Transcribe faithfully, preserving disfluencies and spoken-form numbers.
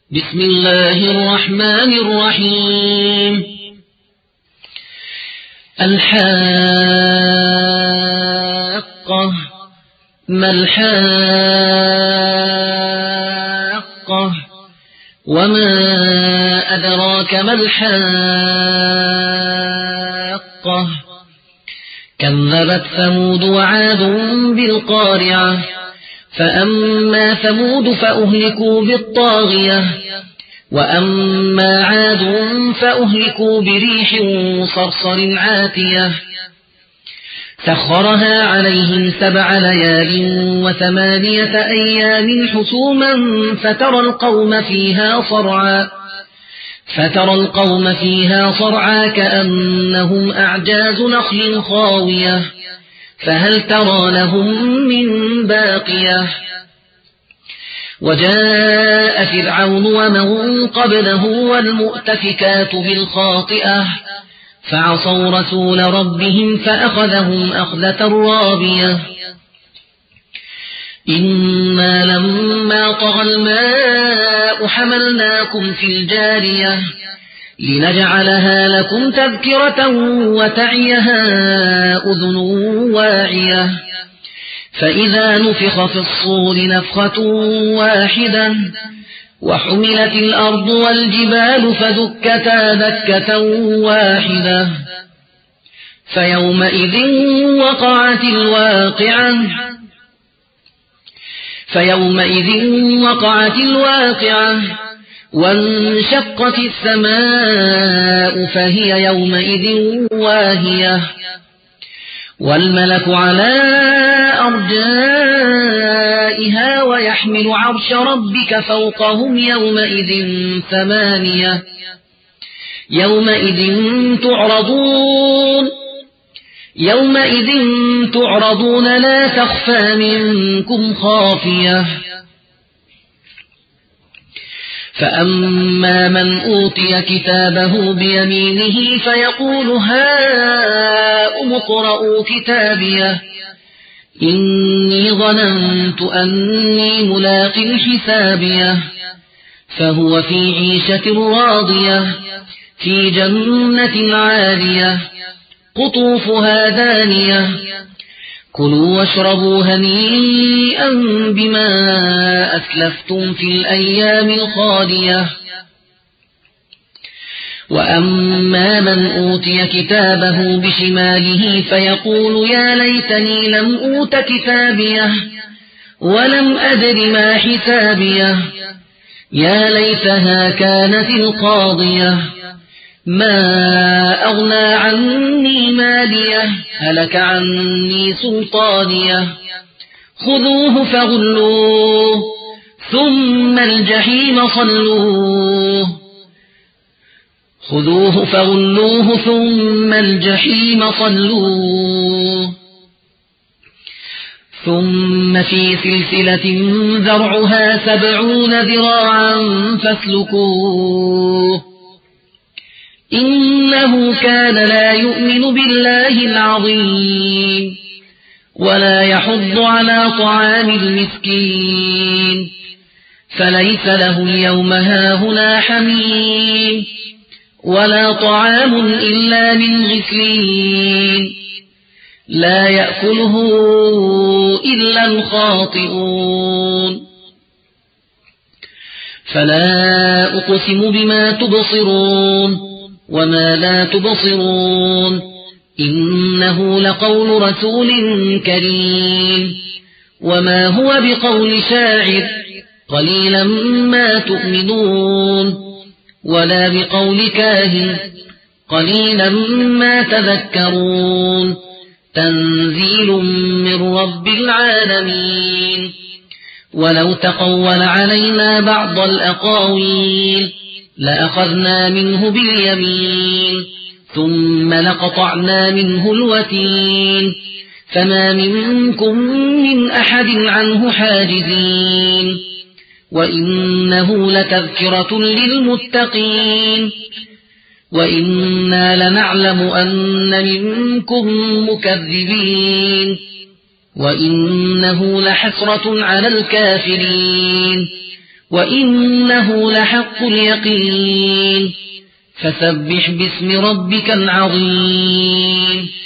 بسم الله الرحمن الرحيم. الحاقة ما الحاقة وما أدراك ما الحاقة كذبت ثمود وعاد بالقارعة فأما ثمود فأهلكوا بالطاغية وأما عاد فأهلكوا بريح صرصر عاتية سخرها عليهم سبع ليال وثمانية أيام حسوما فترى القوم فيها صرعا فترى القوم فيها صرعا كأنهم أعجاز نخل خاوية فهل ترى لهم من باقية وجاء فرعون ومن قبله والمؤتفكات بالخاطئة فعصوا رسول ربهم فأخذهم أخذة رابية إنا لما طغى الماء حملناكم في الجارية لنجعلها لكم تذكرة وتعيها أذن واعية فإذا نفخ في الصور نفخة واحدة وحملت الأرض والجبال فدكتا دكة واحدة فيومئذ وقعت الواقعة فيومئذ وقعت الواقعة وانشقت السماء فهي يومئذ واهية والملك على أرجائها ويحمل عرش ربك فوقهم يومئذ ثمانية يومئذ تعرضون يومئذ تعرضون لا تخفى منكم خافية فأما من أوتي كتابه بيمينه فيقول هاؤم اقرءوا كتابيه إني ظننت أني ملاق حسابيه فهو في عيشة راضية في جنة عالية قطوفها دانية كلوا واشربوا هنيئا بما أسلفتم في الأيام الخالية وأما من أوتي كتابه بشماله فيقول يا ليتني لم أوت كتابيه ولم أدر ما حسابيه يا ليتها كانت القاضية ما أغنى عني ماليه هلك عني سلطانيه خذوه فغلوه ثم الجحيم صلوه خذوه فغلوه ثم الجحيم صلوه ثم في سلسلة ذرعها سبعون ذراعا فاسلكوه إنه كان لا يؤمن بالله العظيم ولا يحض على طعام المسكين فليس له اليوم هاهنا حميم ولا طعام إلا من غسلين لا يأكله إلا الخاطئون فلا أقسم بما تبصرون وما لا تبصرون إنه لقول رسول كريم وما هو بقول شاعر قليلا ما تؤمنون ولا بقول كاهن قليلا ما تذكرون تنزيل من رب العالمين ولو تقول علينا بعض الأقاويل لأخذنا منه باليمين ثم لقطعنا منه الوتين فما منكم من أحد عنه حاجزين وإنه لتذكرة للمتقين وإنا لنعلم أن منكم مكذبين وإنه لحسرة على الكافرين وإنه لحق اليقين فسبح باسم ربك العظيم